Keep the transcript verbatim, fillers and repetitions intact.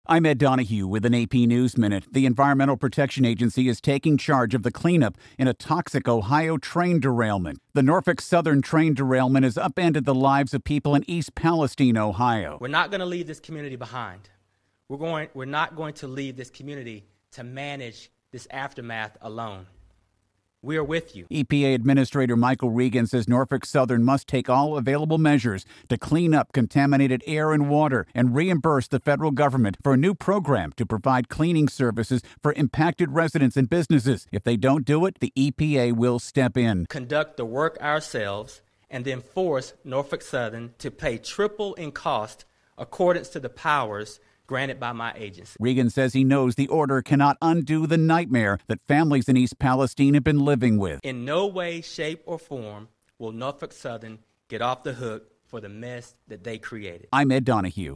I'm Ed Donahue with an A P News Minute. The Environmental Protection Agency is taking charge of the cleanup in a toxic Ohio train derailment. The Norfolk Southern train derailment has upended the lives of people in East Palestine, Ohio. We're not going to leave this community behind. We're going, we're not going to leave this community to manage this aftermath alone. We are with you. E P A Administrator Michael Regan says Norfolk Southern must take all available measures to clean up contaminated air and water and reimburse the federal government for a new program to provide cleaning services for impacted residents and businesses. If they don't do it, the E P A will step in. Conduct the work ourselves and then force Norfolk Southern to pay triple in cost accordance to the powers granted by my agency. Regan says he knows the order cannot undo the nightmare that families in East Palestine have been living with. In no way, shape, or form will Norfolk Southern get off the hook for the mess that they created. I'm Ed Donahue.